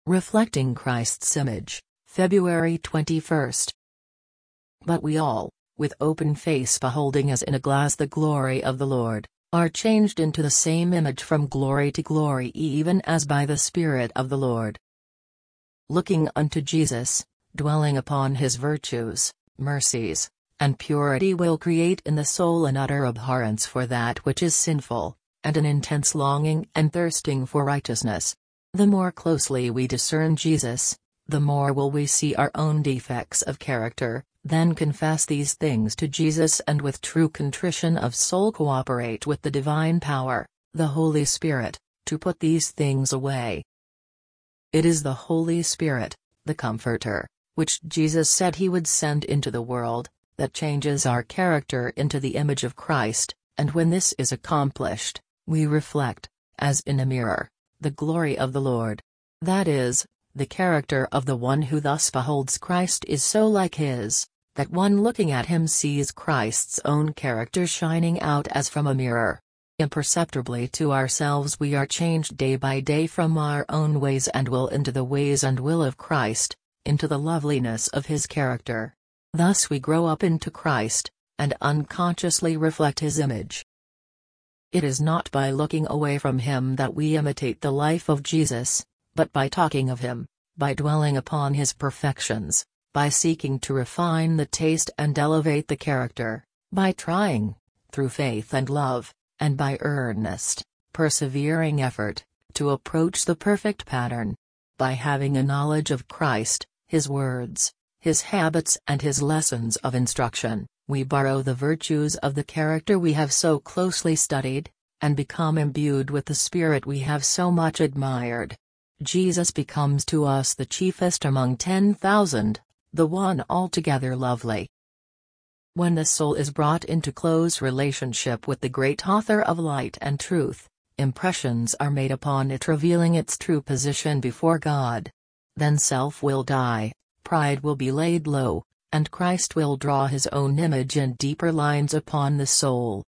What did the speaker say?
Reflecting Christ's Image, February 21. But we all, with open face beholding as in a glass the glory of the Lord, are changed into the same image from glory to glory, even as by the Spirit of the Lord. Looking unto Jesus, dwelling upon his virtues, mercies, and purity will create in the soul an utter abhorrence for that which is sinful, and an intense longing and thirsting for righteousness. The more closely we discern Jesus, the more will we see our own defects of character, then confess these things to Jesus and with true contrition of soul cooperate with the divine power, the Holy Spirit, to put these things away. It is the Holy Spirit, the Comforter, which Jesus said he would send into the world, that changes our character into the image of Christ, and when this is accomplished, we reflect, as in a mirror, the glory of the Lord. That is, the character of the one who thus beholds Christ is so like his, that one looking at him sees Christ's own character shining out as from a mirror. Imperceptibly to ourselves we are changed day by day from our own ways and will into the ways and will of Christ, into the loveliness of his character. Thus we grow up into Christ, and unconsciously reflect his image. It is not by looking away from him that we imitate the life of Jesus, but by talking of him, by dwelling upon his perfections, by seeking to refine the taste and elevate the character, by trying, through faith and love, and by earnest, persevering effort, to approach the perfect pattern. By having a knowledge of Christ, his words, his habits and his lessons of instruction, we borrow the virtues of the character we have so closely studied, and become imbued with the Spirit we have so much admired. Jesus becomes to us the chiefest among 10,000, the one altogether lovely. When the soul is brought into close relationship with the great Author of light and truth, impressions are made upon it revealing its true position before God. Then self will die, pride will be laid low, and Christ will draw his own image in deeper lines upon the soul.